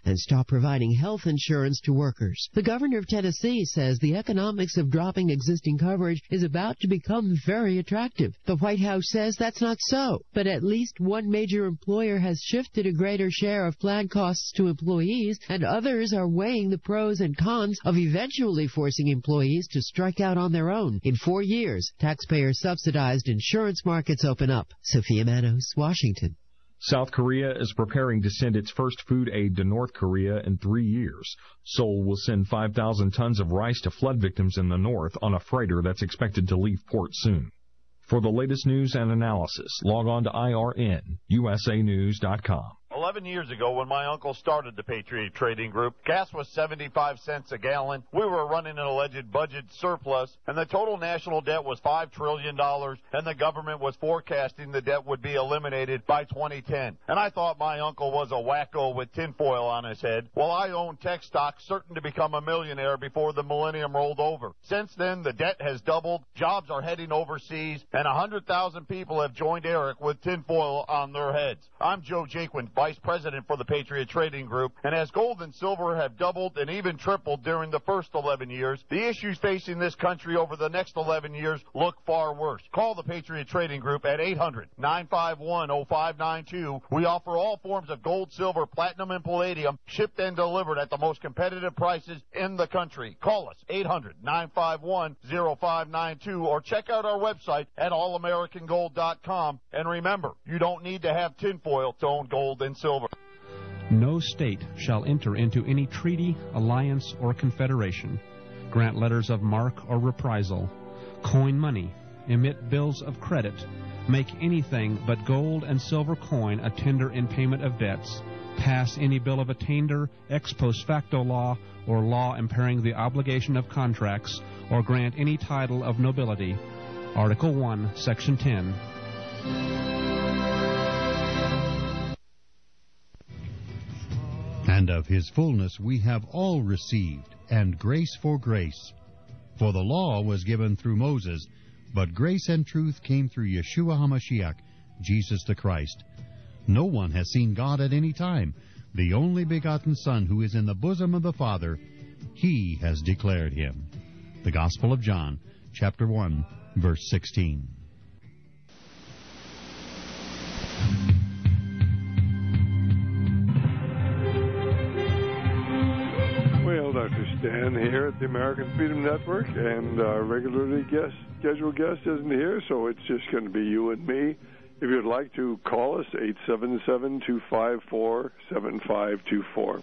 and stop providing health insurance to workers. The governor of Tennessee says the economics of dropping existing coverage is about to become very attractive. The White House says that's not so, but at least one major employer has shifted a greater share of plan costs to employees, and others are weighing the pros and cons of eventually forcing employees to strike out on their own. In 4 years, taxpayer-subsidized insurance markets open up. Sophia Manos, Washington. South Korea is preparing to send its first food aid to North Korea in 3 years. Seoul will send 5,000 tons of rice to flood victims in the north on a freighter that's expected to leave port soon. For the latest news and analysis, log on to IRNUSAnews.com. 11 years ago, when my uncle started the Patriot Trading Group, gas was 75 cents a gallon. We were running an alleged budget surplus, and the total national debt was $5 trillion, and the government was forecasting the debt would be eliminated by 2010. And I thought my uncle was a wacko with tinfoil on his head. Well, I owned tech stocks, certain to become a millionaire before the millennium rolled over. Since then, the debt has doubled, jobs are heading overseas, and 100,000 people have joined Eric with tinfoil on their heads. I'm Joe Jaquin, Vice President for the Patriot Trading Group, and as gold and silver have doubled and even tripled during the first 11 years, the issues facing this country over the next 11 years look far worse. Call the Patriot Trading Group at 800-951-0592. We offer all forms of gold, silver, platinum, and palladium, shipped and delivered at the most competitive prices in the country. Call us, 800-951-0592, or check out our website at allamericangold.com. And remember, you don't need to have tinfoil to own gold and silver. No state shall enter into any treaty, alliance, or confederation, grant letters of marque or reprisal, coin money, emit bills of credit, make anything but gold and silver coin a tender in payment of debts, pass any bill of attainder, ex post facto law, or law impairing the obligation of contracts, or grant any title of nobility. Article 1, Section 10. And of his fullness we have all received, and grace for grace. For the law was given through Moses, but grace and truth came through Yeshua HaMashiach, Jesus the Christ. No one has seen God at any time. The only begotten Son, who is in the bosom of the Father, he has declared him. The Gospel of John, chapter 1, verse 16. Dr. Stan here at the American Freedom Network, and our regularly scheduled guest isn't here, so it's just going to be you and me. If you'd like to call us, 877-254-7524.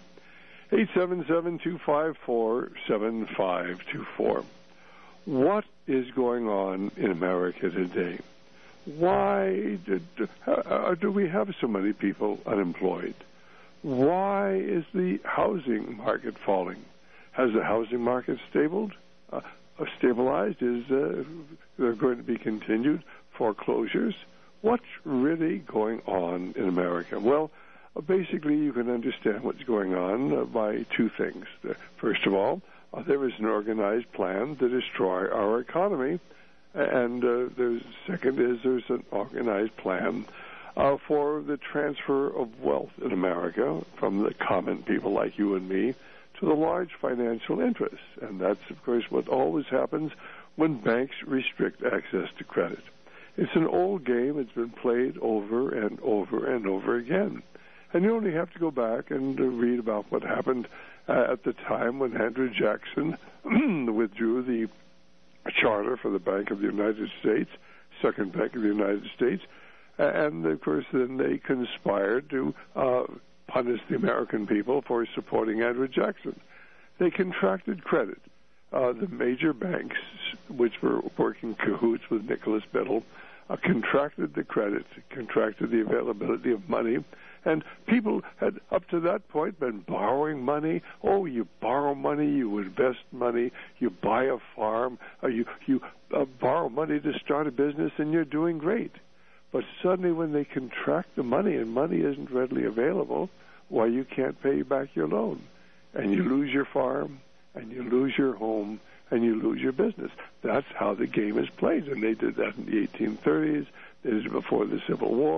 877-254-7524. What is going on in America today? Why do we have so many people unemployed? Why is the housing market falling? Has the housing market stabilized? Is there going to be continued foreclosures? What's really going on in America? Well, basically, you can understand what's going on by two things. First of all, there is an organized plan to destroy our economy, and the second is there's an organized plan for the transfer of wealth in America from the common people like you and me to the large financial interests. And that's, of course, what always happens when banks restrict access to credit. It's an old game. It's been played over and over and over again. And you only have to go back and read about what happened at the time when Andrew Jackson withdrew the charter for the Bank of the United States, Second Bank of the United States, and, of course, then they conspired to punish the American people for supporting Andrew Jackson. They contracted credit. The major banks, which were working cahoots with Nicholas Biddle, contracted the credit, contracted the availability of money, and people had, up to that point, been borrowing money. Oh, you borrow money, you invest money, you buy a farm, you borrow money to start a business, and you're doing great. But suddenly when they contract the money and money isn't readily available, why, you can't pay back your loan. And you lose your farm, and you lose your home, and you lose your business. That's how the game is played. And they did that in the 1830s. They did it before the Civil War.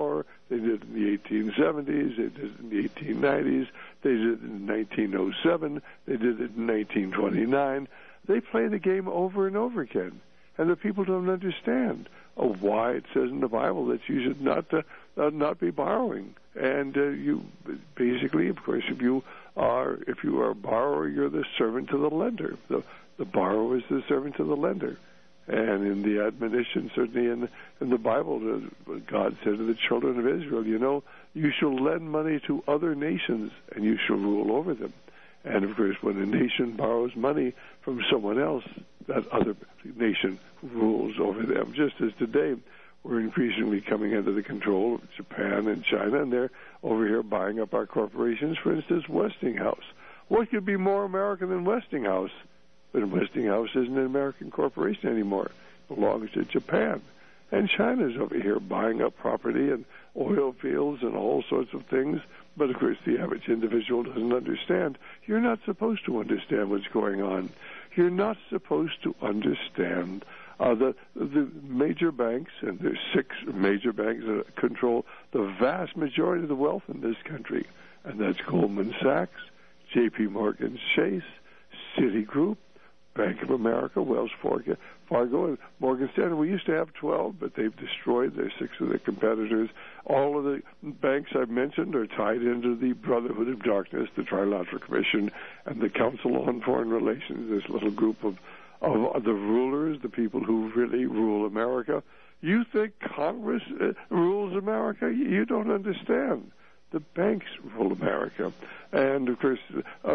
They did it in the 1870s. They did it in the 1890s. They did it in 1907. They did it in 1929. They play the game over and over again. And the people don't understand why it says in the Bible that you should not be borrowing. And you basically, of course, if you are a borrower, you're the servant to the lender. The borrower is the servant to the lender. And in the admonition, certainly in the Bible, God said to the children of Israel, you shall lend money to other nations, and you shall rule over them. And, of course, when a nation borrows money from someone else, that other nation rules over them. Just as today, we're increasingly coming under the control of Japan and China, and they're over here buying up our corporations. For instance, Westinghouse. What could be more American than Westinghouse? But Westinghouse isn't an American corporation anymore. It belongs to Japan. And China's over here buying up property and oil fields and all sorts of things. But, of course, the average individual doesn't understand. You're not supposed to understand what's going on. You're not supposed to understand the major banks, and there's 6 major banks that control the vast majority of the wealth in this country. And that's Goldman Sachs, J.P. Morgan Chase, Citigroup, Bank of America, Wells Fargo, and Morgan Stanley. We used to have 12, but they've destroyed their 6 of their competitors. All of the banks I've mentioned are tied into the Brotherhood of Darkness, the Trilateral Commission, and the Council on Foreign Relations, this little group of the rulers, the people who really rule America. You think Congress rules America? You don't understand. The banks rule America. And, of course,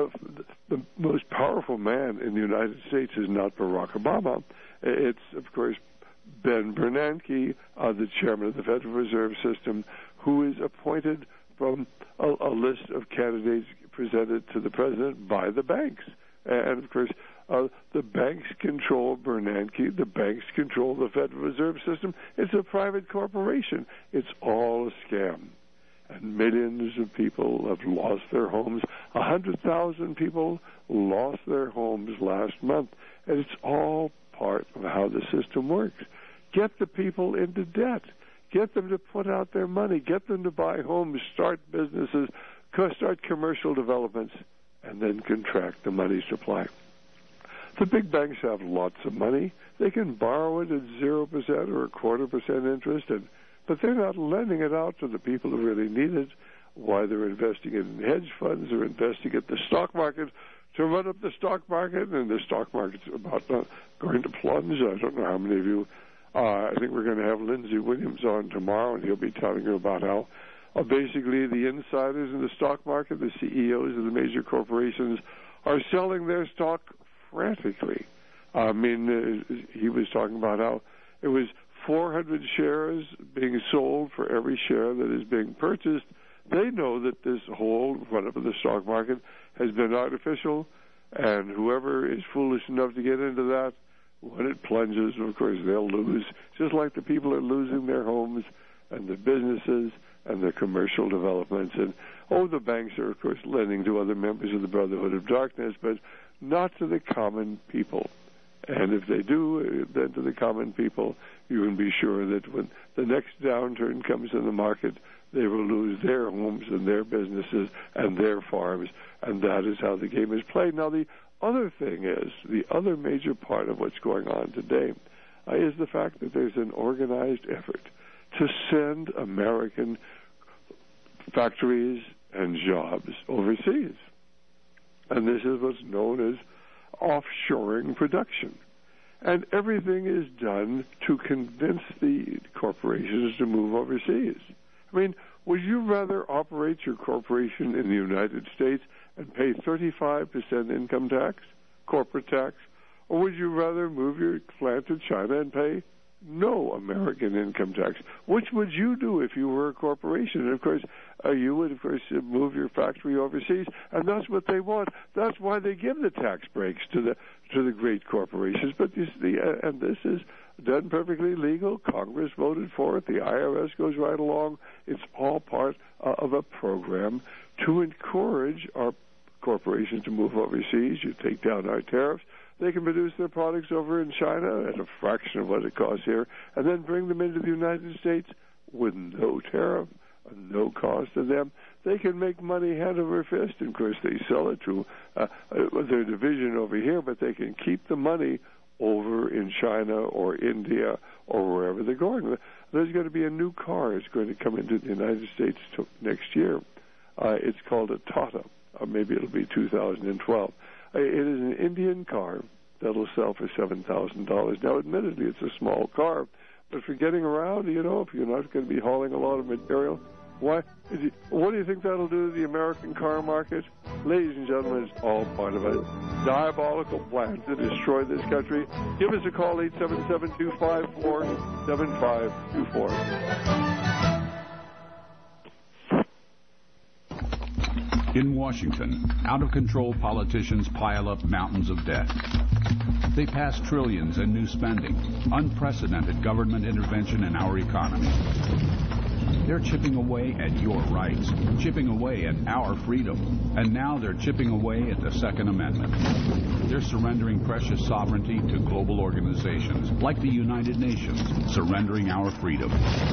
the most powerful man in the United States is not Barack Obama. It's, of course, Ben Bernanke, the chairman of the Federal Reserve System, who is appointed from a list of candidates presented to the president by the banks. And, of course, the banks control Bernanke. The banks control the Federal Reserve System. It's a private corporation. It's all a scam. And millions of people have lost their homes. 100,000 people lost their homes last month. And it's all part of how the system works. Get the people into debt. Get them to put out their money. Get them to buy homes, start businesses, start commercial developments, and then contract the money supply. The big banks have lots of money. They can borrow it at 0% or 0.25% interest, but they're not lending it out to the people who really need it. Why they're investing it in hedge funds or investing it in the stock market to run up the stock market, and the stock market's about going to plunge. I don't know how many of you, I think we're going to have Lindsey Williams on tomorrow, and he'll be telling you about how basically the insiders in the stock market, the CEOs of the major corporations, are selling their stock frantically. I mean, he was talking about how it was 400 shares being sold for every share that is being purchased. They know that this whole run-up of the stock market has been artificial, and whoever is foolish enough to get into that, when it plunges, of course, they'll lose, just like the people are losing their homes and their businesses and their commercial developments. And, the banks are, of course, lending to other members of the Brotherhood of Darkness, but not to the common people. And if they do, then to the common people, you can be sure that when the next downturn comes in the market, they will lose their homes and their businesses and their farms, and that is how the game is played. Now, the other thing is, the other major part of what's going on today is the fact that there's an organized effort to send American factories and jobs overseas. And this is what's known as offshoring production. And everything is done to convince the corporations to move overseas. I mean, would you rather operate your corporation in the United States and pay 35% income tax, corporate tax, or would you rather move your plant to China and pay no American income tax? Which would you do if you were a corporation? And, of course, you would, of course, move your factory overseas, and that's what they want. That's why they give the tax breaks to the great corporations. But and this is done perfectly legal. Congress voted for it. The IRS goes right along. It's all part of a program to encourage our corporations to move overseas. You take down our tariffs. They can produce their products over in China at a fraction of what it costs here, and then bring them into the United States with no tariff, no cost to them. They can make money hand over fist, and of course they sell it to their division over here, but they can keep the money over in China or India or wherever they're going. There's going to be a new car that's going to come into the United States next year. It's called a Tata, or maybe it'll be 2012. It is an Indian car that'll sell for $7,000. Now, admittedly, it's a small car, but for getting around, you know, if you're not going to be hauling a lot of material, what do you think that'll do to the American car market? Ladies and gentlemen, it's all part of a diabolical plan to destroy this country. Give us a call, 877-254-7524. In Washington, out-of-control politicians pile up mountains of debt. They pass trillions in new spending, unprecedented government intervention in our economy. They're chipping away at your rights, chipping away at our freedom, and now they're chipping away at the Second Amendment. They're surrendering precious sovereignty to global organizations like the United Nations, surrendering our freedom.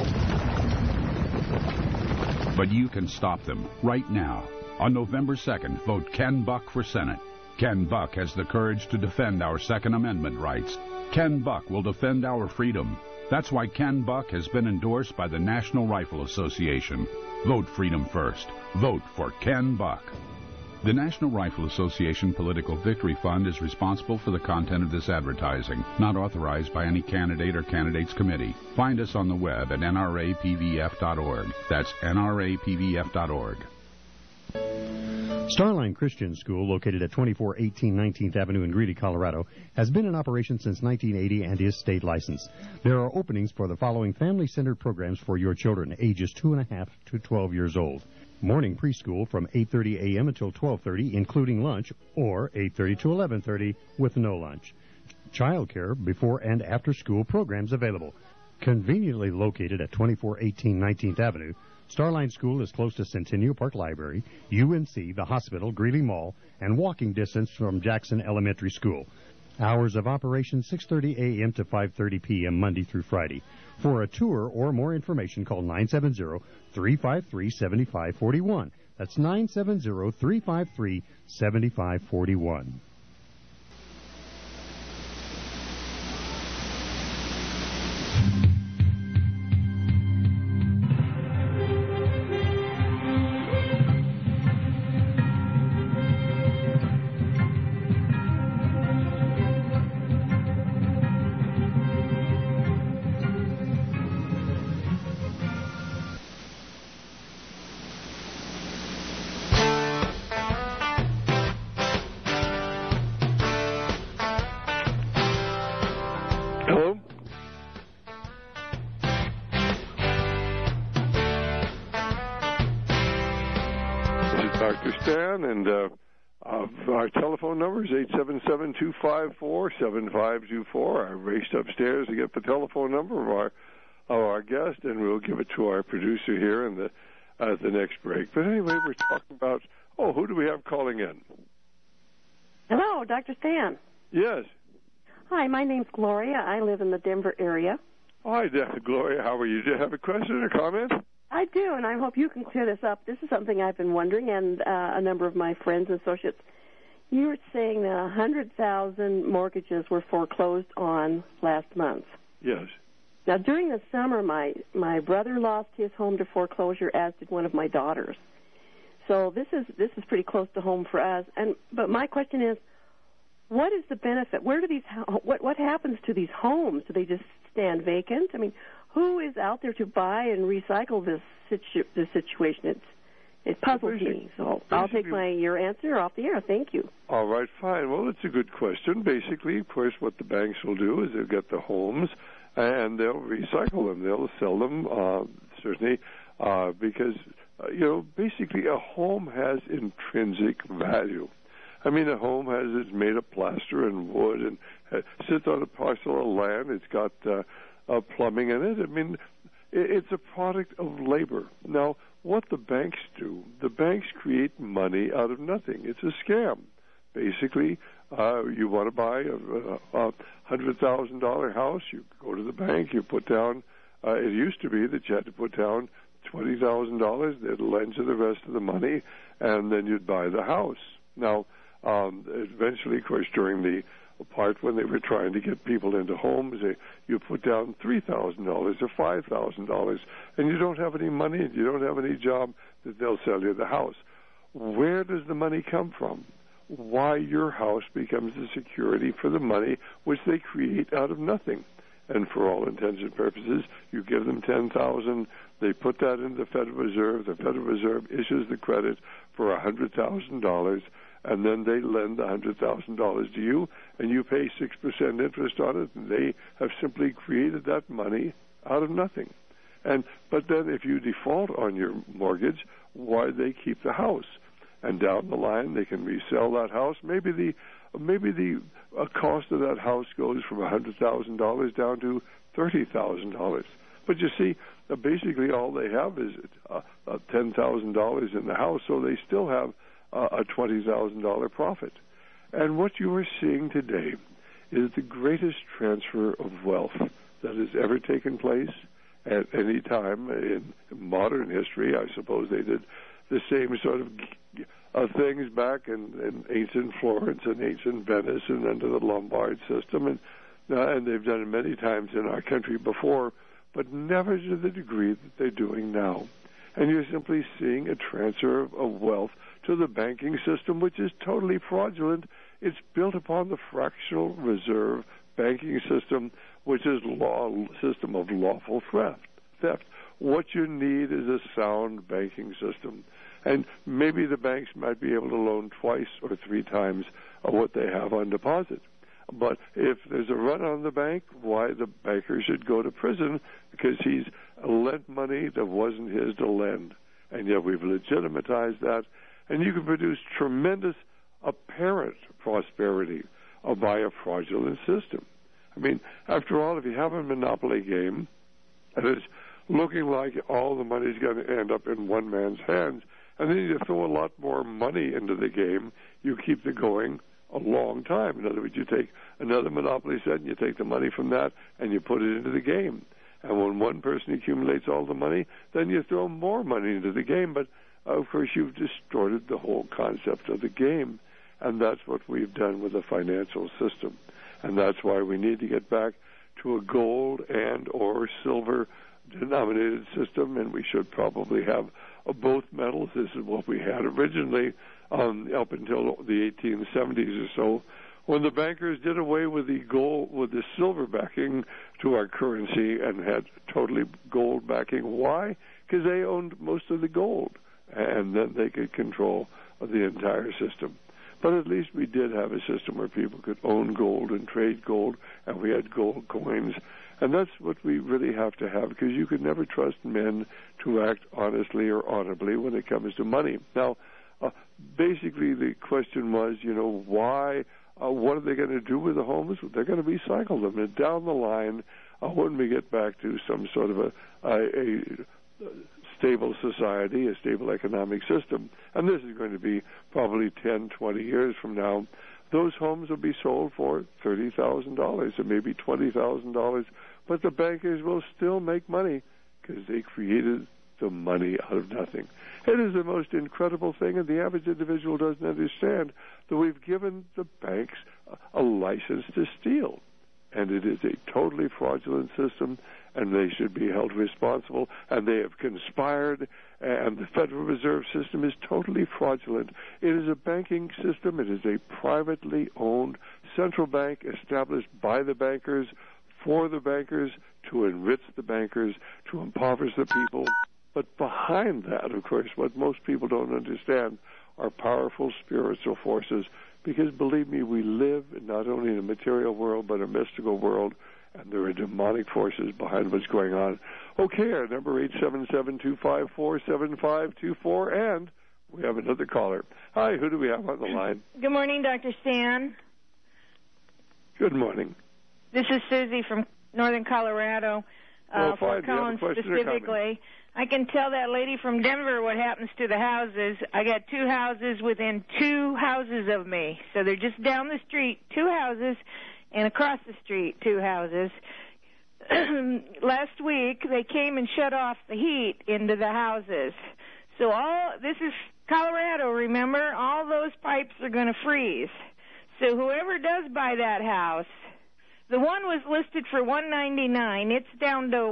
But you can stop them right now. On November 2nd, vote Ken Buck for Senate. Ken Buck has the courage to defend our Second Amendment rights. Ken Buck will defend our freedom. That's why Ken Buck has been endorsed by the National Rifle Association. Vote freedom first. Vote for Ken Buck. The National Rifle Association Political Victory Fund is responsible for the content of this advertising, not authorized by any candidate or candidates committee. Find us on the web at nrapvf.org. That's nrapvf.org. Starline Christian School, located at 2418 19th Avenue in Greeley, Colorado, has been in operation since 1980 and is state licensed. There are openings for the following family-centered programs for your children, ages 2.5 to 12 years old. Morning preschool from 8:30 a.m. until 12:30, including lunch, or 8:30 to 11:30 with no lunch. Child care before and after school programs available. Conveniently located at 2418 19th Avenue, Starline School is close to Centennial Park Library, UNC, the hospital, Greeley Mall, and walking distance from Jackson Elementary School. Hours of operation 6:30 a.m. to 5:30 p.m. Monday through Friday. For a tour or more information, call 970-353-7541. That's 970-353-7541. Our telephone number is 877-254-7524. I raced upstairs to get the telephone number of our guest, and we'll give it to our producer here at the next break. But anyway, we're talking about, who do we have calling in? Hello, Dr. Stan. Yes. Hi, my name's Gloria. I live in the Denver area. Hi, Gloria. How are you? Do you have a question or comment? I do, and I hope you can clear this up. This is something I've been wondering, and a number of my friends and associates. You were saying that 100,000 mortgages were foreclosed on last month. Yes. Now, during the summer, my brother lost his home to foreclosure, as did one of my daughters. So this is pretty close to home for us. But my question is, what is the benefit? Where do what happens to these homes? Do they just stand vacant? I mean, who is out there to buy and recycle this situation? It puzzles me. So I'll take your answer off the air. Thank you. All right, fine. Well, it's a good question. Basically, of course, what the banks will do is they'll get the homes and they'll recycle them. They'll sell them, certainly, because, basically a home has intrinsic value. I mean, a home it's made of plaster and wood and sits on a parcel of land. It's got plumbing in it. I mean, it's a product of labor. Now, what the banks do, the banks create money out of nothing. It's a scam. Basically, you want to buy a $100,000 house, you go to the bank, you put down, it used to be that you had to put down $20,000, they'd lend you the rest of the money, and then you'd buy the house. Now, eventually, of course, during the part when they were trying to get people into homes, you put down $3,000 or $5,000, and you don't have any money and you don't have any job, that they'll sell you the house. Where does the money come from? Why your house becomes the security for the money which they create out of nothing. And for all intents and purposes, you give them $10,000, they put that in the Federal Reserve, the Federal Reserve issues the credit for $100,000, and then they lend the $100,000 to you, and you pay 6% interest on it, and they have simply created that money out of nothing. But then if you default on your mortgage, why they keep the house? And down the line, they can resell that house. Maybe the cost of that house goes from $100,000 down to $30,000. But you see, basically all they have is $10,000 in the house, so they still have a $20,000 profit. And what you are seeing today is the greatest transfer of wealth that has ever taken place at any time in modern history. I suppose they did the same sort of things back in ancient Florence and ancient Venice and under the Lombard system, and they've done it many times in our country before, but never to the degree that they're doing now. And you're simply seeing a transfer of wealth to the banking system, which is totally fraudulent. It's built upon the fractional reserve banking system, which is system of lawful theft. What you need is a sound banking system. And maybe the banks might be able to loan twice or three times what they have on deposit. But if there's a run on the bank, why, the banker should go to prison because he's lent money that wasn't his to lend. And yet we've legitimatized that. And you can produce tremendous apparent prosperity by a fraudulent system. I mean, after all, if you have a monopoly game and it's looking like all the money is going to end up in one man's hands, and then you throw a lot more money into the game, you keep it going a long time. In other words, you take another monopoly set and you take the money from that and you put it into the game. And when one person accumulates all the money, then you throw more money into the game. But, of course, you've distorted the whole concept of the game. And that's what we've done with the financial system. And that's why we need to get back to a gold and or silver denominated system, and we should probably have both metals. This is what we had originally up until the 1870s or so, when the bankers did away with the gold, with the silver backing to our currency and had totally gold backing. Why? Because they owned most of the gold, and then they could control the entire system. But at least we did have a system where people could own gold and trade gold, and we had gold coins. And that's what we really have to have, because you could never trust men to act honestly or honorably when it comes to money. Now, basically the question was, why, what are they going to do with the homes? They're going to recycle them. And down the line, when we get back to some sort of a stable society, a stable economic system, and this is going to be probably 10, 20 years from now, those homes will be sold for $30,000 or maybe $20,000, but the bankers will still make money because they created the money out of nothing. It is the most incredible thing, and the average individual doesn't understand that we've given the banks a license to steal. And it is a totally fraudulent system, and they should be held responsible, and they have conspired, and the Federal Reserve System is totally fraudulent. It is a banking system. It is a privately owned central bank established by the bankers, for the bankers, to enrich the bankers, to impoverish the people. But behind that, of course, what most people don't understand are powerful spiritual forces, because believe me, we live not only in a material world, but a mystical world, and there are demonic forces behind what's going on. Okay, our number 877-254-7524, and we have another caller. Hi, who do we have on the line? Good morning, Dr. Stan. Good morning. This is Susie from Northern Colorado. For Collins specifically. I can tell that lady from Denver what happens to the houses. I got two houses within 2 houses of me. So they're just down the street, 2 houses, and across the street, 2 houses. last week they came and shut off the heat into the houses. So this is Colorado, remember? All those pipes are going to freeze. So whoever does buy that house, the one was listed for $199. It's down to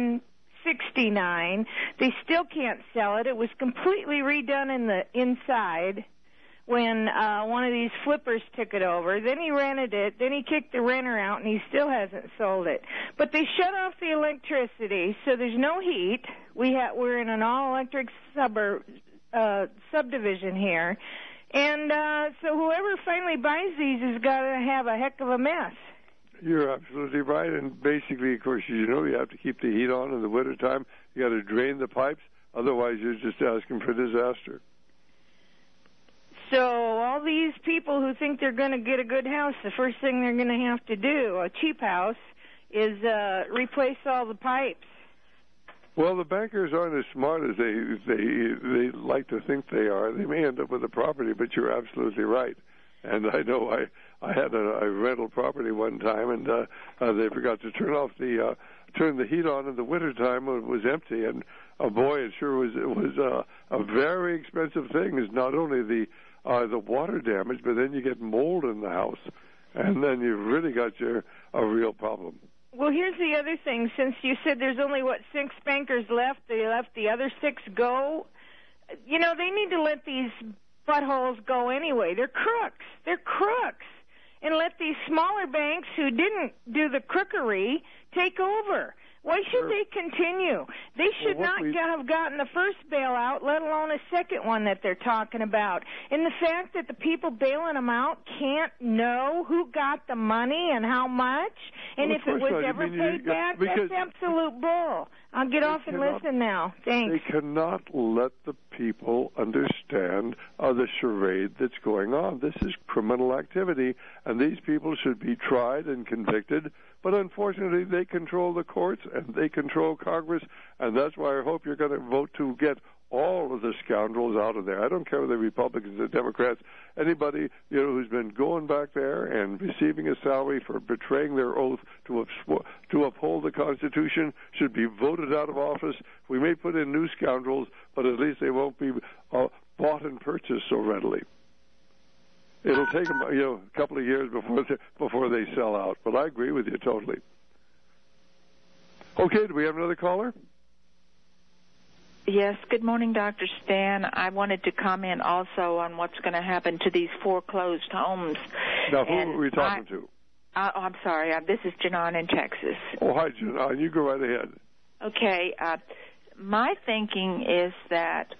$169. They still can't sell it. It was completely redone in the inside when one of these flippers took it over. Then he rented it. Then he kicked the renter out, and he still hasn't sold it. But they shut off the electricity, so there's no heat. We're in an all-electric subdivision here. And so whoever finally buys these is got to have a heck of a mess. You're absolutely right. And basically, of course, you have to keep the heat on in the wintertime. You got to drain the pipes. Otherwise, you're just asking for disaster. So all these people who think they're going to get a good house, the first thing they're going to have to do, a cheap house, is replace all the pipes. Well, the bankers aren't as smart as they like to think they are. They may end up with a property, but you're absolutely right. And I know I had a rental property one time, and they forgot to turn the heat on in the wintertime when it was empty. And boy, it sure was a very expensive thing. Is not only the water damage, but then you get mold in the house, and then you've really got a real problem. Well, here's the other thing. Since you said there's only, 6 bankers left, they let the other 6 go. They need to let these buttholes go anyway. They're crooks. And let these smaller banks who didn't do the crookery take over. Why should they continue? They should not have gotten the first bailout, let alone a second one that they're talking about. And the fact that the people bailing them out can't know who got the money and how much, and if it was ever paid back, that's absolute bull. I'll get off and listen now. Thanks. They cannot let the people understand the charade that's going on. This is criminal activity, and these people should be tried and convicted. But unfortunately, they control the courts and they control Congress, and that's why I hope you're going to vote to get all of the scoundrels out of there. I don't care whether they're Republicans or Democrats. Anybody who's been going back there and receiving a salary for betraying their oath to uphold the Constitution should be voted out of office. We may put in new scoundrels, but at least they won't be bought and purchased so readily. It'll take them, a couple of years before they sell out. But I agree with you totally. Okay, do we have another caller? Yes. Good morning, Dr. Stan. I wanted to comment also on what's going to happen to these foreclosed homes. Now, who are we talking to? I'm sorry. This is Janan in Texas. Oh, hi, Janan. You go right ahead. Okay. My thinking is that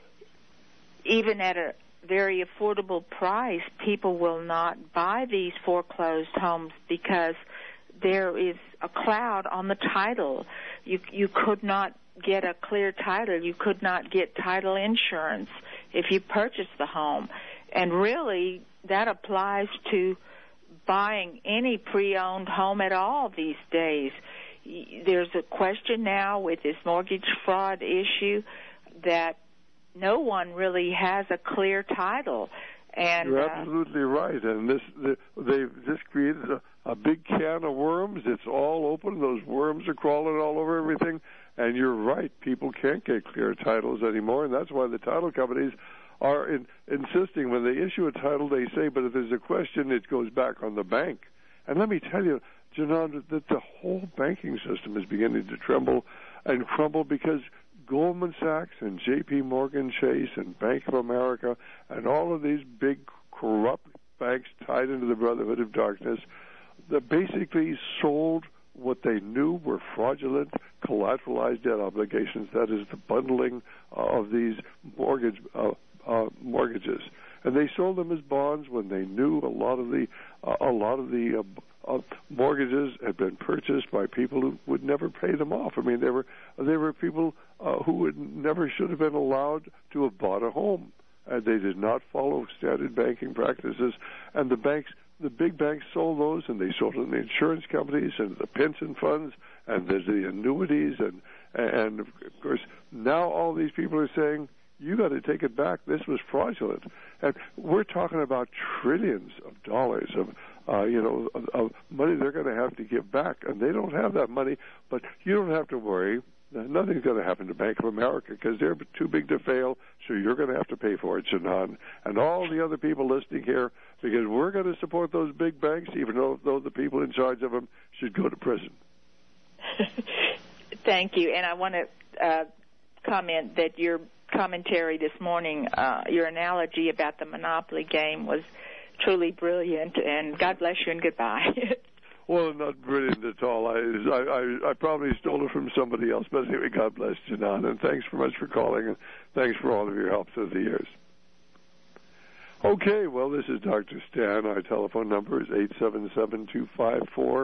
even at a very affordable price, people will not buy these foreclosed homes because there is a cloud on the title. You could not get a clear title. You could not get title insurance if you purchase the home. And really, that applies to buying any pre-owned home at all these days. There's a question now with this mortgage fraud issue that no one really has a clear title. And you're absolutely right. And they've just created a big can of worms. It's all open. Those worms are crawling all over everything. And you're right. People can't get clear titles anymore. And that's why the title companies are insisting when they issue a title, they say, but if there's a question, it goes back on the bank. And let me tell you, Janan, that the whole banking system is beginning to tremble and crumble because Goldman Sachs and J.P. Morgan Chase and Bank of America and all of these big corrupt banks tied into the Brotherhood of Darkness that basically sold what they knew were fraudulent collateralized debt obligations. That is the bundling of these mortgages. And they sold them as bonds when they knew a lot of the mortgages had been purchased by people who would never pay them off. I mean, they were people who never should have been allowed to have bought a home. They did not follow standard banking practices, and the big banks sold those, and they sold them to the insurance companies and the pension funds, and there's the annuities, and of course now all these people are saying, you got to take it back. This was fraudulent. And we're talking about trillions of dollars of money they're going to have to give back, and they don't have that money. But you don't have to worry. Nothing's going to happen to Bank of America because they're too big to fail, so you're going to have to pay for it, Janan, and all the other people listening here, because we're going to support those big banks, even though the people in charge of them should go to prison. Thank you. And I want to comment that your commentary this morning, your analogy about the Monopoly game was truly brilliant, and God bless you and goodbye. Well, not brilliant at all. I probably stole it from somebody else, but anyway, God bless you, John, and thanks very much for calling, and thanks for all of your help through the years. Okay, well, this is Dr. Stan. Our telephone number is 877-254-7524,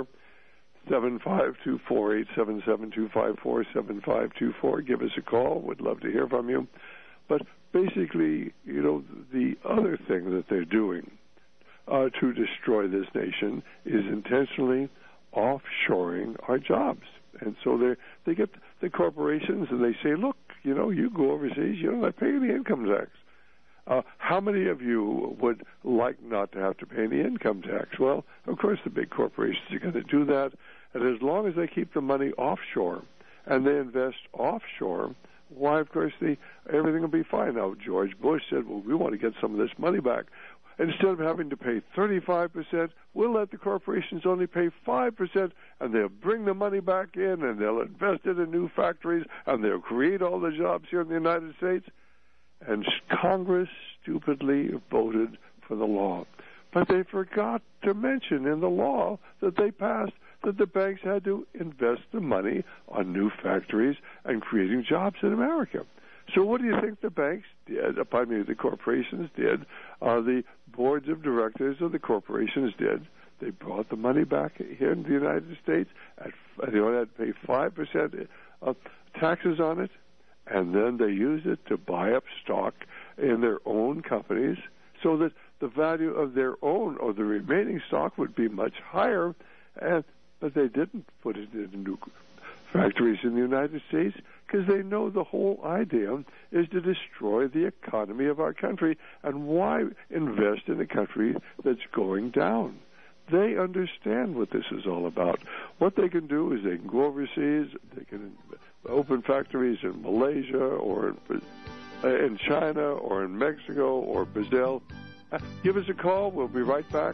877-254-7524. Give us a call. We'd love to hear from you. But basically, the other thing that they're doing to destroy this nation is intentionally offshoring our jobs. And so they get the corporations and they say, look, you go overseas, you don't have to pay any income tax. How many of you would like not to have to pay any income tax? Well, of course the big corporations are going to do that. And as long as they keep the money offshore and they invest offshore, why, of course, everything will be fine. Now, George Bush said, well, we want to get some of this money back. Instead of having to pay 35%, we'll let the corporations only pay 5%, and they'll bring the money back in, and they'll invest it in new factories, and they'll create all the jobs here in the United States. And Congress stupidly voted for the law. But they forgot to mention in the law that they passed that the banks had to invest the money on new factories and creating jobs in America. So what do you think the banks did? The corporations did. The boards of directors of the corporations did. They brought the money back here in the United States. They only had to pay 5% taxes on it, and then they used it to buy up stock in their own companies so that the value of their own or the remaining stock would be much higher. But they didn't put it in new factories in the United States because they know the whole idea is to destroy the economy of our country. And why invest in a country that's going down? They understand what this is all about. What they can do is they can go overseas, they can open factories in Malaysia or in China or in Mexico or Brazil. Give us a call. We'll be right back.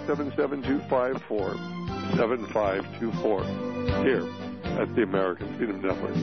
877-254-7524 here at the American Freedom Network.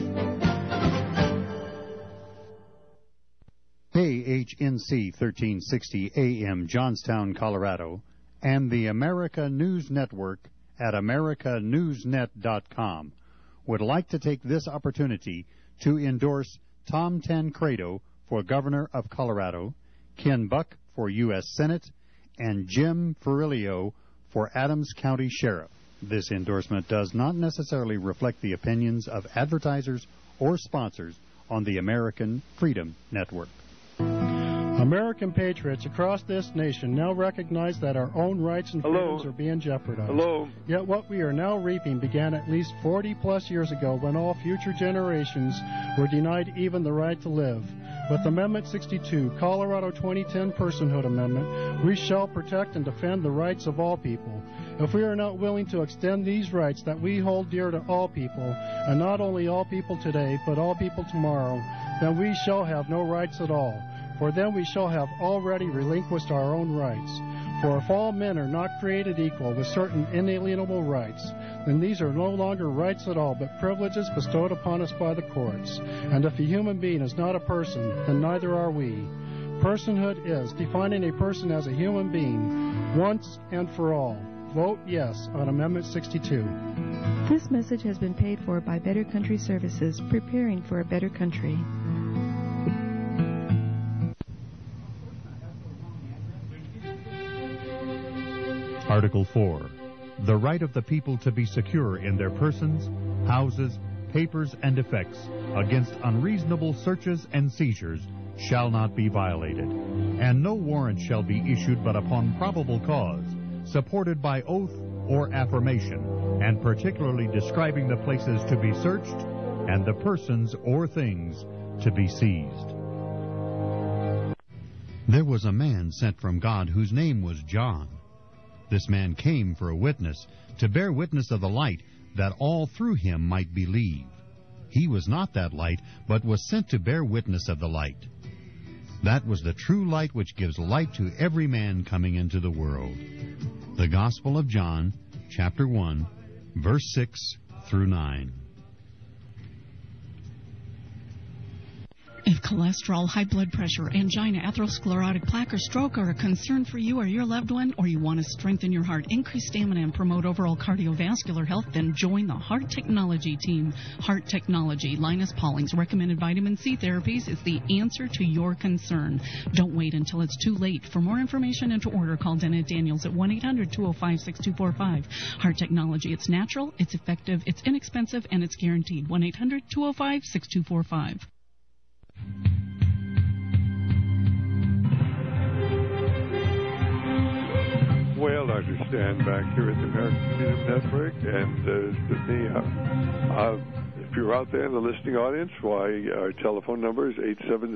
KHNC 1360 AM, Johnstown, Colorado, and the America News Network at americanewsnet.com would like to take this opportunity to endorse Tom Tancredo for Governor of Colorado, Ken Buck for U.S. Senate, and Jim Ferrilio for Adams County Sheriff. This endorsement does not necessarily reflect the opinions of advertisers or sponsors on the American Freedom Network. American patriots across this nation now recognize that our own rights and freedoms are being jeopardized. Yet what we are now reaping began at least 40-plus years ago when all future generations were denied even the right to live. With Amendment 62, Colorado 2010 Personhood Amendment, we shall protect and defend the rights of all people. If we are not willing to extend these rights that we hold dear to all people, and not only all people today, but all people tomorrow, then we shall have no rights at all. For then we shall have already relinquished our own rights. For if all men are not created equal with certain inalienable rights, then these are no longer rights at all, but privileges bestowed upon us by the courts. And if a human being is not a person, then neither are we. Personhood is defining a person as a human being, once and for all. Vote yes on Amendment 62. This message has been paid for by Better Country Services, preparing for a better country. Article 4. The right of the people to be secure in their persons, houses, papers, and effects against unreasonable searches and seizures shall not be violated, and no warrant shall be issued but upon probable cause, supported by oath or affirmation, and particularly describing the places to be searched and the persons or things to be seized. There was a man sent from God whose name was John. This man came for a witness, to bear witness of the light, that all through him might believe. He was not that light, but was sent to bear witness of the light. That was the true light which gives light to every man coming into the world. The Gospel of John, chapter 1, verse 6 through 9. If cholesterol, high blood pressure, angina, atherosclerotic plaque, or stroke are a concern for you or your loved one, or you want to strengthen your heart, increase stamina, and promote overall cardiovascular health, then join the Heart Technology team. Heart Technology, Linus Pauling's recommended vitamin C therapies, is the answer to your concern. Don't wait until it's too late. For more information and to order, call Dennett Daniels at 1-800-205-6245. Heart Technology, it's natural, it's effective, it's inexpensive, and it's guaranteed. 1-800-205-6245. Well, Dr. Stan back here at the American Freedom Network, and Sydney, if you're out there in the listening audience, why our telephone number is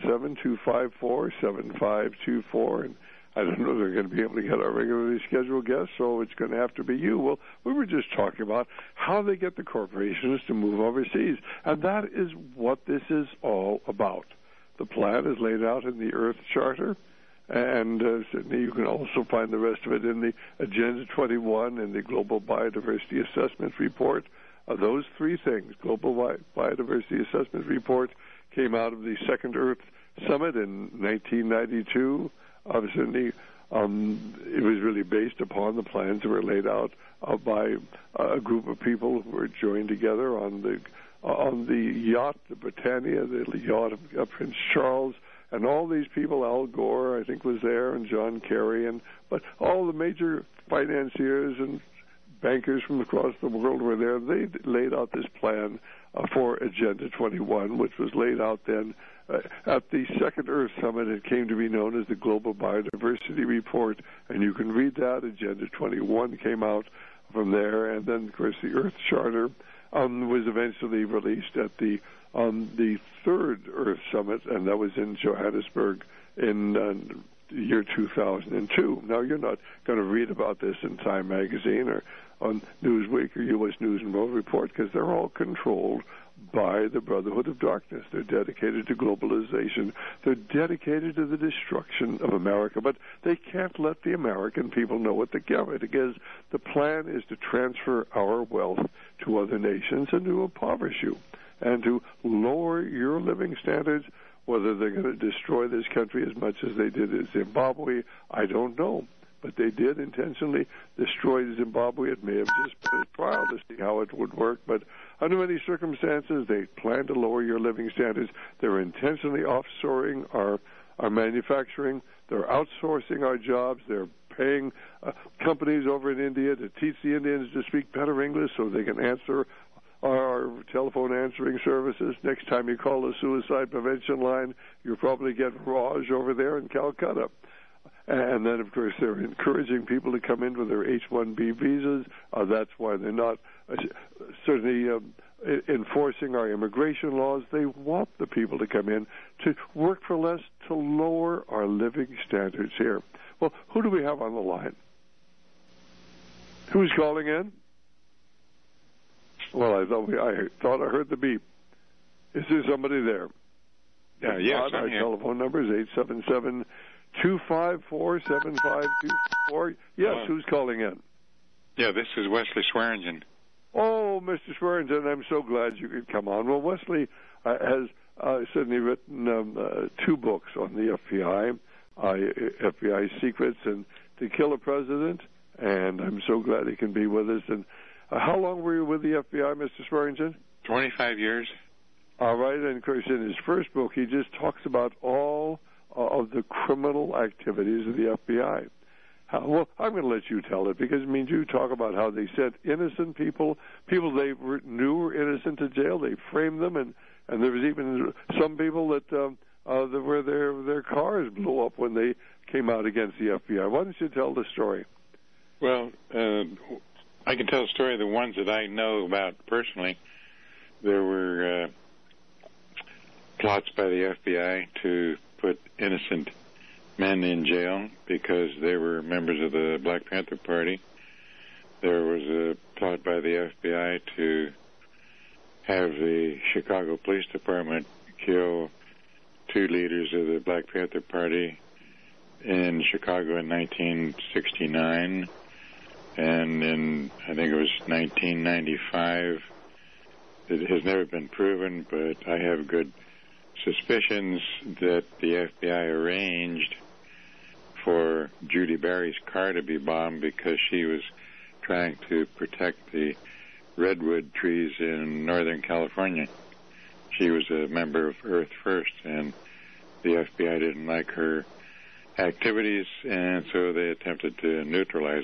877-254-7524, and I don't know if they're going to be able to get our regularly scheduled guests, so it's going to have to be you. Well, we were just talking about how they get the corporations to move overseas, and that is what this is all about. The plan is laid out in the Earth Charter, and Sydney, you can also find the rest of it in the Agenda 21 and the Global Biodiversity Assessment Report. Those three things, Global Biodiversity Assessment Report, came out of the Second Earth Summit in 1992. Sydney, it was really based upon the plans that were laid out by a group of people who were joined together on the yacht, the Britannia, the yacht of Prince Charles, and all these people. Al Gore, I think, was there, and John Kerry, but all the major financiers and bankers from across the world were there. They laid out this plan for Agenda 21, which was laid out then at the Second Earth Summit. It came to be known as the Global Biodiversity Report, and you can read that. Agenda 21 came out from there, and then, of course, the Earth Charter was eventually released at the Third Earth Summit, and that was in Johannesburg in the year 2002. Now, you're not going to read about this in Time Magazine or on Newsweek or U.S. News and World Report, because they're all controlled by the Brotherhood of Darkness. They're dedicated to globalization. They're dedicated to the destruction of America. But they can't let the American people know what to get, because the plan is to transfer our wealth to other nations and to impoverish you and to lower your living standards. Whether they're going to destroy this country as much as they did in Zimbabwe, I don't know. But they did intentionally destroy Zimbabwe. It may have just been a trial to see how it would work. But under many circumstances, they plan to lower your living standards. They're intentionally offshoring our manufacturing. They're outsourcing our jobs. They're paying companies over in India to teach the Indians to speak better English so they can answer our telephone answering services. Next time you call the suicide prevention line, you'll probably get Raj over there in Calcutta. And then, of course, they're encouraging people to come in with their H-1B visas. That's why they're not certainly enforcing our immigration laws. They want the people to come in to work for less, to lower our living standards here. Well, who do we have on the line? Who's calling in? Well, I thought I heard the beep. Is there somebody there? Yes, our telephone number is 877-254-7524. Yes, who's calling in? Yeah, this is Wesley Swearingen. Oh, Mr. Swearingen, I'm so glad you could come on. Well, Wesley has certainly written 2 books on the FBI, FBI Secrets and To Kill a President, and I'm so glad he can be with us. And how long were you with the FBI, Mr. Swearingen? 25 years. All right, and of course, in his first book, he just talks about all of the criminal activities of the FBI. Well, I'm going to let you tell it, because it means you talk about how they sent innocent people they knew were innocent, to jail. They framed them, and there was even some people that where their cars blew up when they came out against the FBI. Why don't you tell the story? Well, I can tell the story of the ones that I know about personally. There were plots by the FBI to put innocent men in jail because they were members of the Black Panther Party. There was a plot by the FBI to have the Chicago Police Department kill 2 leaders of the Black Panther Party in Chicago in 1969, and in, I think it was 1995. It has never been proven, but I have good suspicions that the FBI arranged for Judy Barry's car to be bombed because she was trying to protect the redwood trees in Northern California. She was a member of Earth First, and the FBI didn't like her activities, and so they attempted to neutralize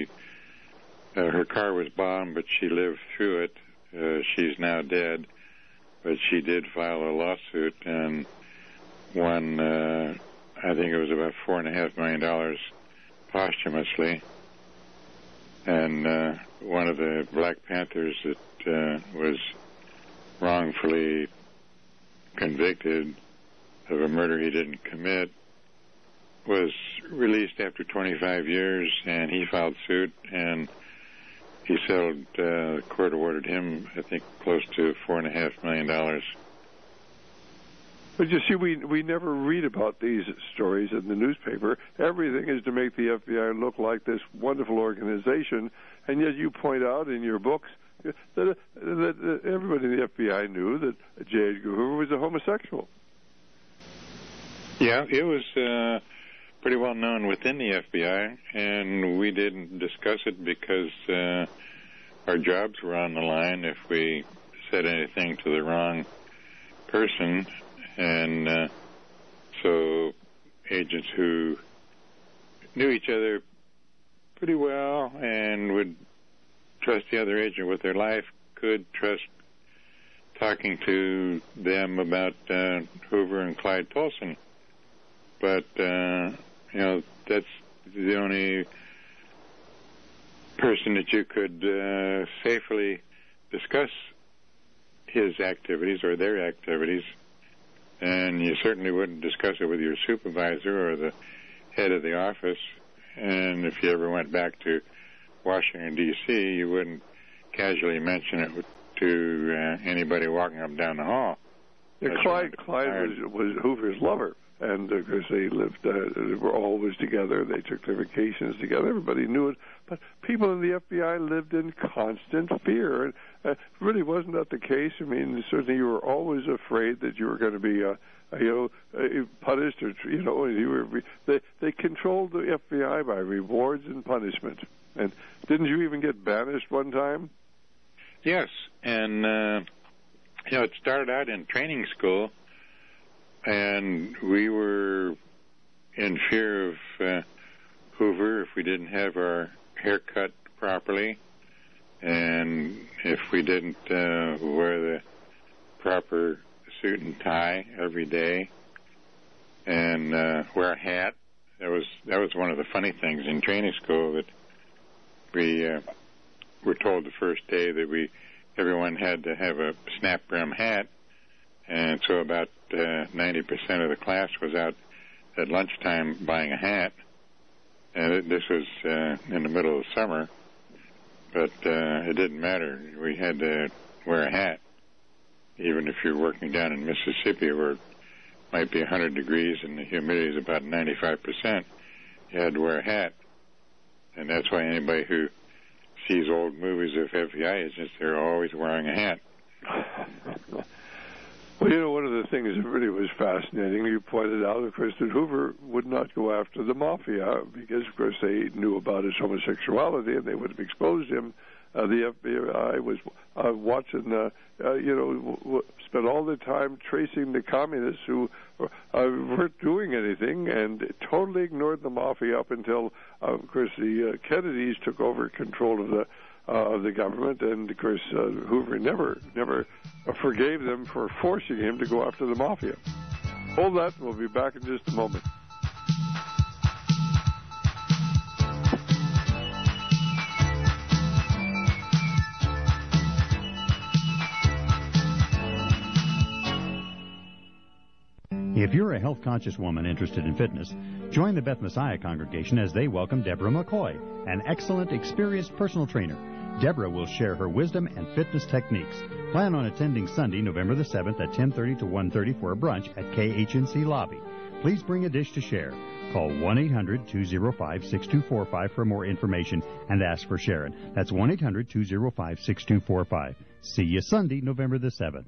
her. Her car was bombed, but she lived through it. She's now dead, but she did file a lawsuit and won, I think it was about $4.5 million posthumously. And one of the Black Panthers that was wrongfully convicted of a murder he didn't commit was released after 25 years, and he filed suit, and he settled. The court awarded him, I think, close to $4.5 million. But you see, we never read about these stories in the newspaper. Everything is to make the FBI look like this wonderful organization, and yet you point out in your books that everybody in the FBI knew that J. Edgar Hoover was a homosexual. Yeah, it was pretty well known within the FBI, and we didn't discuss it because our jobs were on the line if we said anything to the wrong person. And so agents who knew each other pretty well and would trust the other agent with their life could trust talking to them about Hoover and Clyde Tolson. But, that's the only person that you could safely discuss his activities or their activities. And you certainly wouldn't discuss it with your supervisor or the head of the office. And if you ever went back to Washington, D.C., you wouldn't casually mention it to anybody walking up and down the hall. Yeah, Clyde was Hoover's lover. And, of course, they were always together. They took their vacations together. Everybody knew it. But people in the FBI lived in constant fear. And really wasn't that the case? I mean, certainly you were always afraid that you were going to be, punished or, they controlled the FBI by rewards and punishment. And didn't you even get banished one time? Yes. And, it started out in training school. And we were in fear of Hoover if we didn't have our hair cut properly, and if we didn't wear the proper suit and tie every day, and wear a hat. That was one of the funny things in training school, that we were told the first day that everyone had to have a snap brim hat. And so about 90% of the class was out at lunchtime buying a hat. And this was in the middle of summer, but it didn't matter. We had to wear a hat. Even if you're working down in Mississippi where it might be 100 degrees and the humidity is about 95%, you had to wear a hat. And that's why anybody who sees old movies of FBI agents, they're always wearing a hat. Well, one of the things that really was fascinating, you pointed out, of course, that Hoover would not go after the mafia because, of course, they knew about his homosexuality and they would have exposed him. The FBI was watching, spent all the time tracing the communists who weren't doing anything and totally ignored the mafia up until, of course, the Kennedys took over control of the government, and of course Hoover never forgave them for forcing him to go after the mafia. Hold that, we'll be back in just a moment. If you're a health-conscious woman interested in fitness, Join the Beth Messiah congregation as they welcome Deborah McCoy, an excellent, experienced personal trainer. Deborah will share her wisdom and fitness techniques. Plan on attending Sunday, November the 7th at 10:30 to 1:30 for a brunch at KHNC Lobby. Please bring a dish to share. Call 1-800-205-6245 for more information and ask for Sharon. That's 1-800-205-6245. See you Sunday, November the 7th.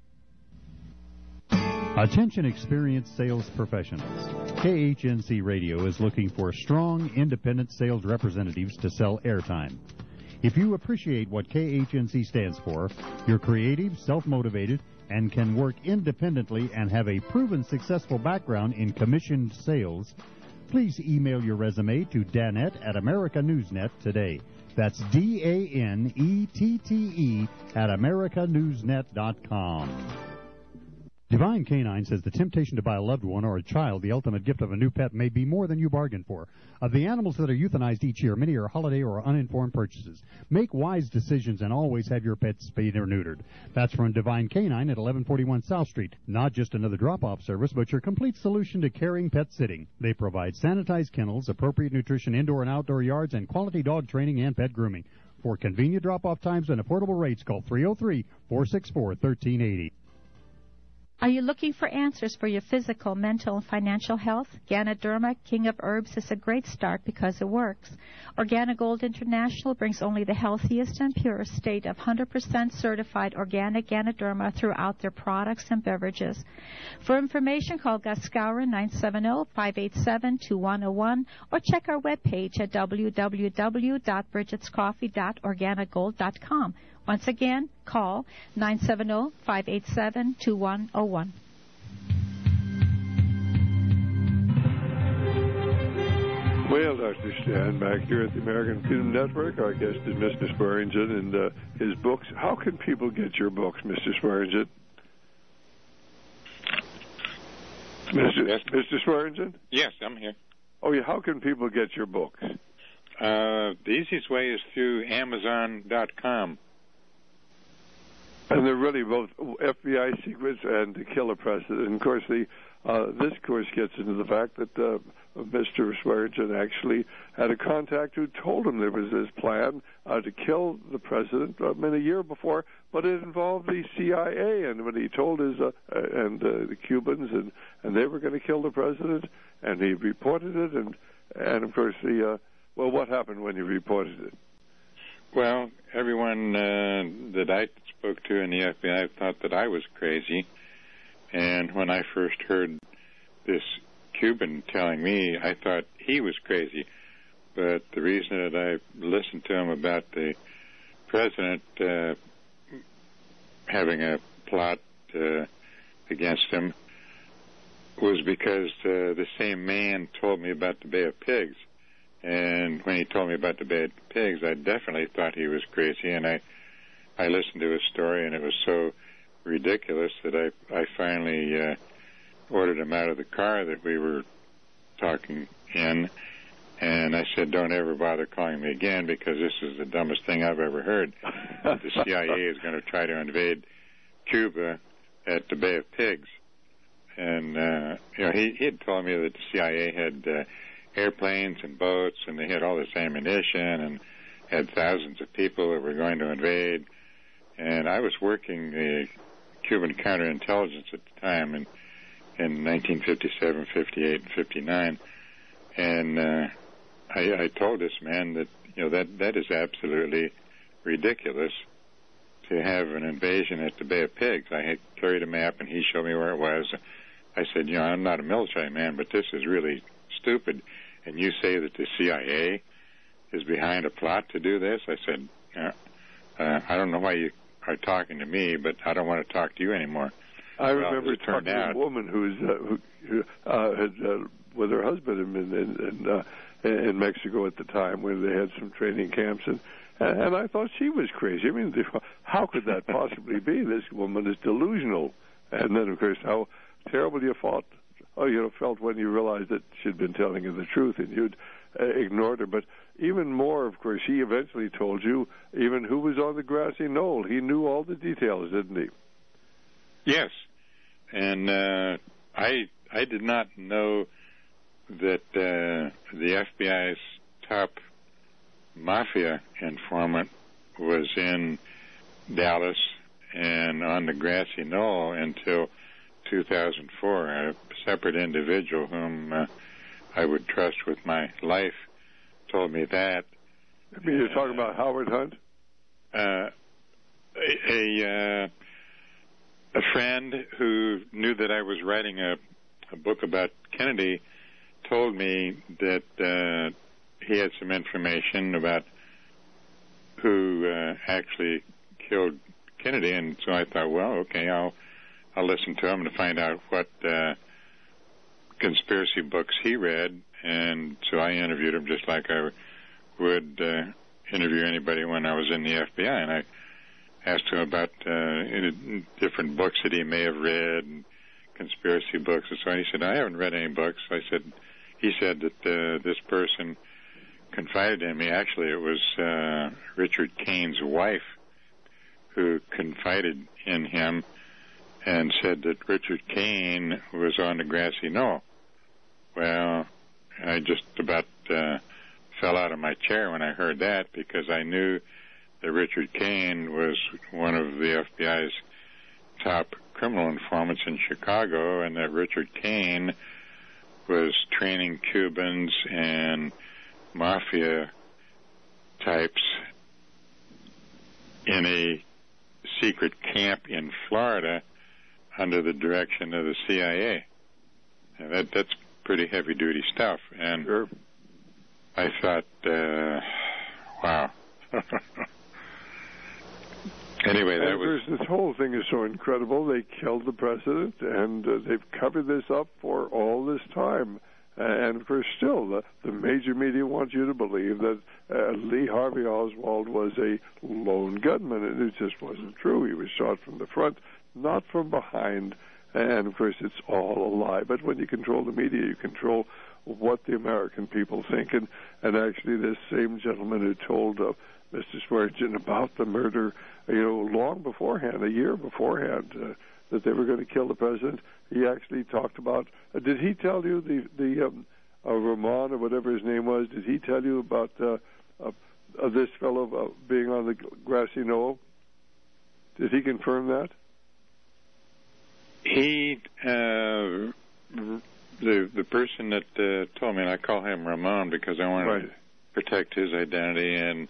Attention experienced sales professionals. KHNC Radio is looking for strong, independent sales representatives to sell airtime. If you appreciate what KHNC stands for, you're creative, self-motivated, and can work independently and have a proven successful background in commissioned sales, please email your resume to Danette at AmericaNewsNet today. That's DANETTE at AmericaNewsNet.com. Divine Canine says the temptation to buy a loved one or a child the ultimate gift of a new pet may be more than you bargained for. Of the animals that are euthanized each year, many are holiday or uninformed purchases. Make wise decisions and always have your pets spayed or neutered. That's from Divine Canine at 1141 South Street. Not just another drop-off service, but your complete solution to caring pet sitting. They provide sanitized kennels, appropriate nutrition, indoor and outdoor yards, and quality dog training and pet grooming. For convenient drop-off times and affordable rates, call 303-464-1380. Are you looking for answers for your physical, mental, and financial health? Ganoderma, King of Herbs, is a great start because it works. OrganiGold International brings only the healthiest and purest state of 100% certified organic Ganoderma throughout their products and beverages. For information, call Gus Scourin 970-587-2101 or check our webpage at www.bridgetscoffee.organigold.com. Once again, call 970-587-2101. Well, Dr. Stan, back here at the American Freedom Network, our guest is Mr. Swearingen and his books. How can people get your books, Mr. Swearingen? Mr. Swearingen? Yes, I'm here. Oh, yeah. How can people get your books? The easiest way is through Amazon.com. And they're really both FBI secrets and To Kill a President. And, of course, this course gets into the fact that Mr. Swearingen actually had a contact who told him there was this plan to kill the president a year before, but it involved the CIA. And when he told his the Cubans and they were going to kill the president, and he reported it, and of course what happened when he reported it? Well, everyone that I spoke to in the FBI thought that I was crazy. And when I first heard this Cuban telling me, I thought he was crazy. But the reason that I listened to him about the president having a plot against him was because the same man told me about the Bay of Pigs. And when he told me about the Bay of Pigs, I definitely thought he was crazy. And I listened to his story, and it was so ridiculous that I finally ordered him out of the car that we were talking in. And I said, don't ever bother calling me again, because this is the dumbest thing I've ever heard. That the CIA is going to try to invade Cuba at the Bay of Pigs. And, he had told me that the CIA had airplanes and boats, and they had all this ammunition and had thousands of people that were going to invade. And I was working the Cuban counterintelligence at the time in 1957, 58, and 59. And I told this man that, that is absolutely ridiculous to have an invasion at the Bay of Pigs. I had carried a map, and he showed me where it was. I said, I'm not a military man, but this is really stupid. And you say that the CIA is behind a plot to do this? I said, I don't know why you are talking to me, but I don't want to talk to you anymore. I remember talking to a woman who had with her husband in Mexico at the time when they had some training camps, and I thought she was crazy. I mean, how could that possibly be? This woman is delusional. And then, of course, how terrible you felt when you realized that she'd been telling you the truth and you'd ignored her. But even more, of course, he eventually told you even who was on the grassy knoll. He knew all the details, didn't he? Yes. And I did not know that the FBI's top mafia informant was in Dallas and on the grassy knoll until 2004. A separate individual whom I would trust with my life told me that. I mean, you're talking about Howard Hunt? A friend who knew that I was writing a book about Kennedy told me that he had some information about who actually killed Kennedy, and so I thought, well, okay, I'll listen to him to find out what conspiracy books he read, and so I interviewed him just like I would interview anybody when I was in the FBI, and I asked him about different books that he may have read, and conspiracy books, and so on. He said, I haven't read any books. He said that this person confided in me. Actually, it was Richard Kane's wife who confided in him and said that Richard Kane was on the grassy knoll. Well, I just about fell out of my chair when I heard that, because I knew that Richard Kane was one of the FBI's top criminal informants in Chicago, and that Richard Kane was training Cubans and mafia types in a secret camp in Florida under the direction of the CIA. And that's pretty heavy-duty stuff. And sure. I thought, wow. Anyway, that was... This whole thing is so incredible. They killed the president, and they've covered this up for all this time. And of course, still, the major media wants you to believe that Lee Harvey Oswald was a lone gunman, and it just wasn't true. He was shot from the front, not from behind. And of course, it's all a lie. But when you control the media, you control what the American people think. And actually, this same gentleman who told Mr. Spurgeon about the murder, long beforehand, a year beforehand, that they were going to kill the president, he actually talked about. Did he tell you the Ramon or whatever his name was? Did he tell you about this fellow being on the grassy knoll? Did he confirm that? He, the person that told me, and I call him Ramon because I want to protect his identity and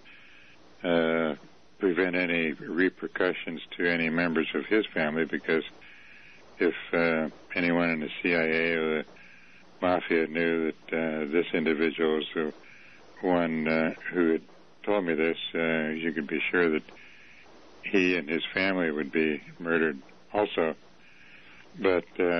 prevent any repercussions to any members of his family, because if anyone in the CIA or the Mafia knew that this individual was the one who had told me this, you could be sure that he and his family would be murdered also. But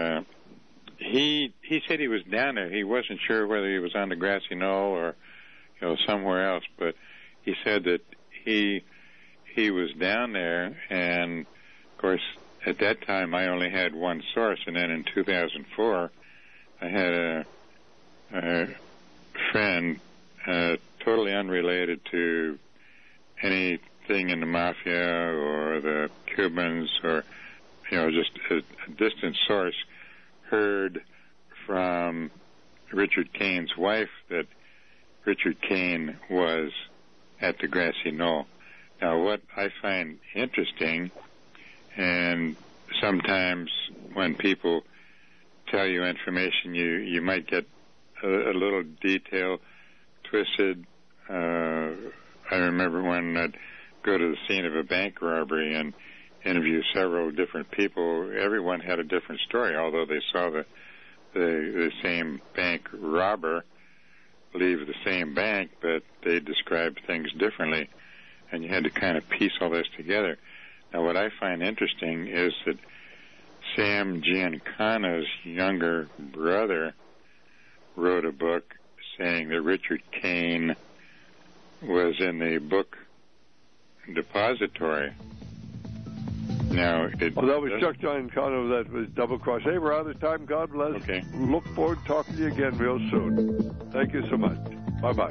he said he was down there. He wasn't sure whether he was on the grassy knoll or somewhere else, but he said that he was down there, and of course at that time I only had one source, and then in 2004 I had a friend totally unrelated to anything in the Mafia or the Cubans, or just a distant source, heard from Richard Kane's wife that Richard Kane was at the grassy knoll. Now, what I find interesting, and sometimes when people tell you information, you might get a little detail twisted. I remember when I'd go to the scene of a bank robbery and interview several different people. Everyone had a different story, although they saw the same bank robber leave the same bank, but they described things differently, and you had to kind of piece all this together. Now, what I find interesting is that Sam Giancana's younger brother wrote a book saying that Richard Kane was in the book depository. Now, that was Chuck Giancana. That was Double Cross. Hey, we're out of time. God bless. Okay. Look forward to talking to you again real soon. Thank you so much. Bye-bye.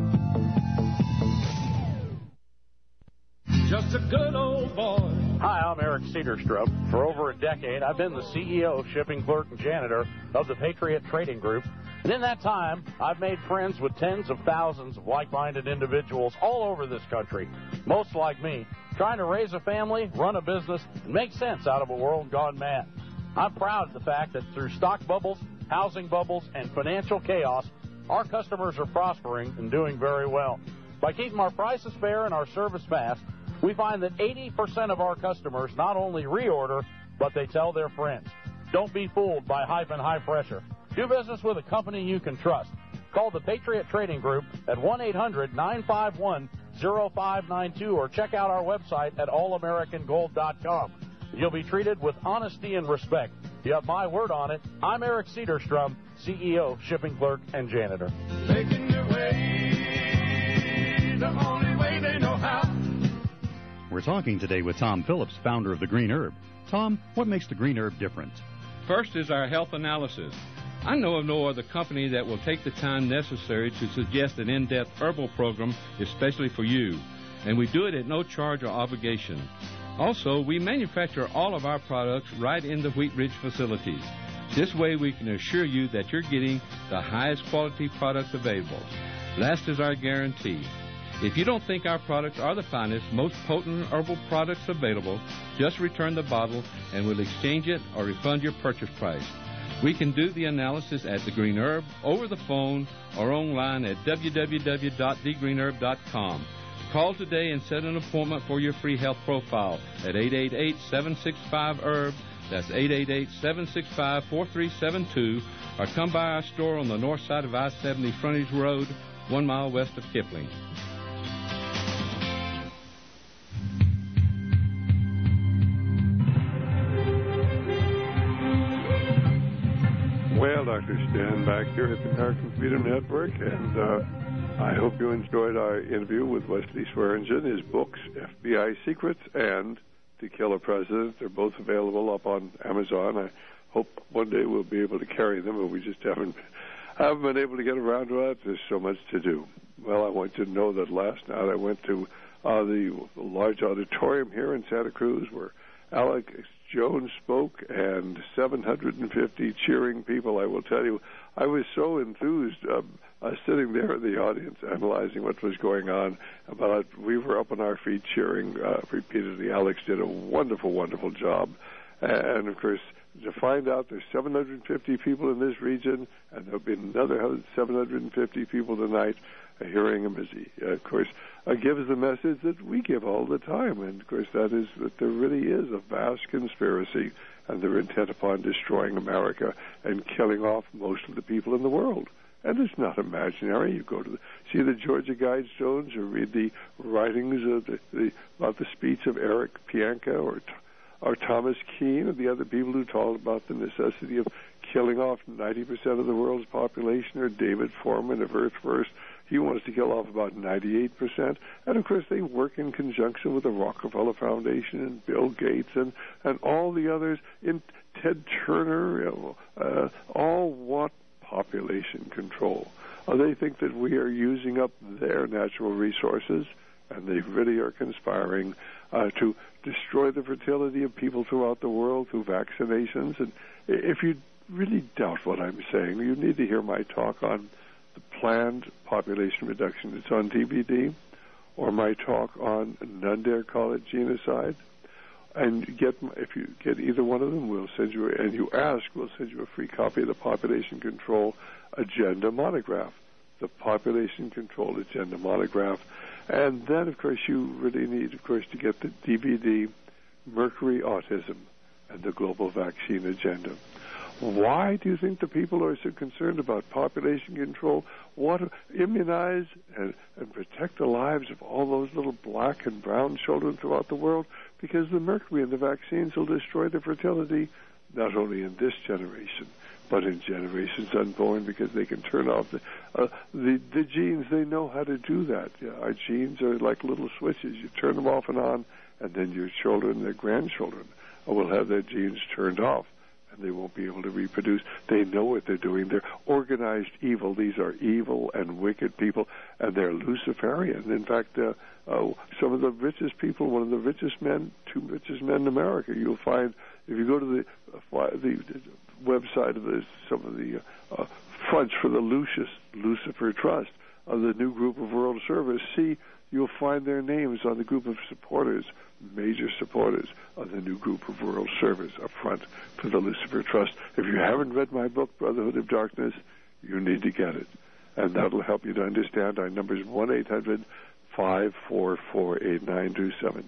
Just a good old boy. Hi, I'm I'm Eric Cedarstrom. For over a decade, I've been the CEO, shipping clerk, and janitor of the Patriot Trading Group. And in that time, I've made friends with tens of thousands of like-minded individuals all over this country, most like me, trying to raise a family, run a business, and make sense out of a world gone mad. I'm proud of the fact that through stock bubbles, housing bubbles, and financial chaos, our customers are prospering and doing very well. By keeping our prices fair and our service fast, we find that 80% of our customers not only reorder, but they tell their friends. Don't be fooled by hype and high pressure. Do business with a company you can trust. Call the Patriot Trading Group at 1-800-951-0592 or check out our website at allamericangold.com. You'll be treated with honesty and respect. You have my word on it. I'm Eric Cedarstrom, CEO, shipping clerk, and janitor. Making their way the only way they know how. We're talking today with Tom Phillips, founder of The Green Herb. Tom, what makes The Green Herb different? First is our health analysis. I know of no other company that will take the time necessary to suggest an in-depth herbal program especially for you, and we do it at no charge or obligation. Also, we manufacture all of our products right in the Wheat Ridge facilities. This way we can assure you that you're getting the highest quality product available. Last is our guarantee. If you don't think our products are the finest, most potent herbal products available, just return the bottle and we'll exchange it or refund your purchase price. We can do the analysis at The Green Herb, over the phone, or online at www.thegreenherb.com. Call today and set an appointment for your free health profile at 888-765-HERB. That's 888-765-4372. Or come by our store on the north side of I-70 Frontage Road, 1 mile west of Kipling. Well, Dr. Stan back here at the American Freedom Network, and I hope you enjoyed our interview with Wesley Swearingen. His books, FBI Secrets and To Kill a President, they're both available up on Amazon. I hope one day we'll be able to carry them, but we just haven't been able to get around to it. There's so much to do. Well, I want you to know that last night I went to the large auditorium here in Santa Cruz where Alex Jones spoke, and 750 cheering people. I will tell you, I was so enthused sitting there in the audience analyzing what was going on. We were up on our feet cheering repeatedly. Alex did a wonderful, wonderful job. And, of course, to find out there's 750 people in this region, and there'll be another 750 people tonight hearing him as he, of course, gives the message that we give all the time. And, of course, that is that there really is a vast conspiracy, and they're intent upon destroying America and killing off most of the people in the world. And it's not imaginary. You go to see the Georgia Guidestones or read the writings of about the speech of Eric Pianka or Thomas Keane and the other people who talked about the necessity of killing off 90% of the world's population, or David Foreman of Earth First. He wants to kill off about 98%. And, of course, they work in conjunction with the Rockefeller Foundation and Bill Gates and all the others, in Ted Turner, all want population control. They think that we are using up their natural resources, and they really are conspiring to destroy the fertility of people throughout the world through vaccinations. And if you really doubt what I'm saying, you need to hear my talk on the planned population reduction. It's on DVD, or my talk on none dare call it genocide. And if you get either one of them, we'll send you, and you ask, we'll send you a free copy of the Population Control Agenda Monograph. The Population Control Agenda Monograph. And then, of course, you really need, of course, to get the DVD, Mercury Autism and the Global Vaccine Agenda. Why do you think the people are so concerned about population control? Want to immunize and protect the lives of all those little black and brown children throughout the world? Because the mercury in the vaccines will destroy the fertility, not only in this generation, but in generations unborn, because they can turn off the genes. They know how to do that. Yeah, our genes are like little switches. You turn them off and on, and then your children, their grandchildren, will have their genes turned off. and they won't be able to reproduce. They know what they're doing. They're organized evil. These are evil and wicked people, and they're Luciferian. In fact, some of the richest people, one of the richest men, two richest men in America, you'll find, if you go to the website of some of the fronts for the Lucifer Trust of the new group of World Service, you'll find their names on the group of supporters, major supporters of the new group of World Service up front for the Lucifer Trust. If you haven't read my book, Brotherhood of Darkness, you need to get it. And that'll help you to understand. Our number is 1-800-544-8927.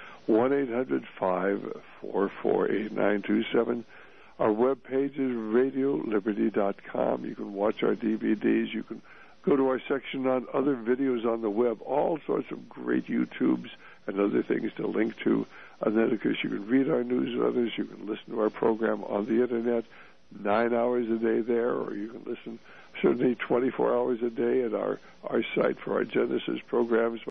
1-800-544-8927. Our webpage is radioliberty.com. You can watch our DVDs. You can go to our section on other videos on the web, all sorts of great YouTubes and other things to link to. And then, of course, you can read our newsletters. You can listen to our program on the Internet 9 hours a day there, or you can listen certainly 24 hours a day at our site for our Genesis programs.